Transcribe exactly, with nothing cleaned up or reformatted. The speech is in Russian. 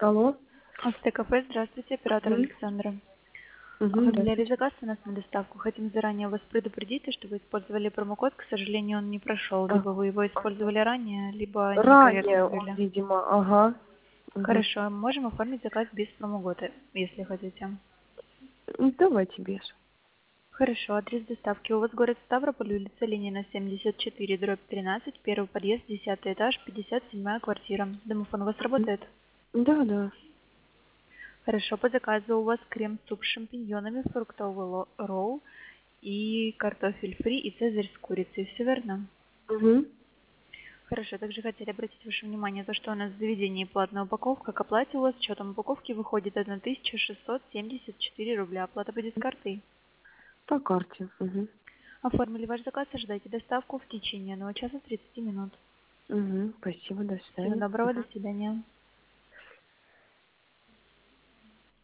Алло. АСТ-кафе, здравствуйте, оператор Мгм. Александра. Мгм, Оформляли здравствуйте. заказ у нас на доставку. Хотим заранее вас предупредить, что вы использовали промокод. К сожалению, он не прошел. А, Либо вы его ага. использовали ранее, либо некорректно Ранее он, ввели. видимо, ага. Мгм. Хорошо, можем оформить заказ без промокода, если хотите. Ну, давайте без. Хорошо, адрес доставки. У вас город Ставрополь, улица Ленина, семьдесят четыре, дробь тринадцать, первый подъезд, десятый этаж, пятьдесят седьмая квартира. Домофон у вас Мгм. работает? Да, да. Хорошо, по заказу у вас крем-суп с шампиньонами, фруктовый ло- ролл и картофель фри и цезарь с курицей. Все верно? Угу. Хорошо, также хотели обратить ваше внимание, то, что у нас в заведении платная упаковка. К оплате у вас с учетом упаковки выходит тысяча шестьсот семьдесят четыре рубля. Оплата будет с картой. По карте. Угу. Оформили ваш заказ, ожидайте доставку в течение одного часа тридцати минут. Угу. Спасибо, до Всего свидания. доброго, до Мгм. свидания.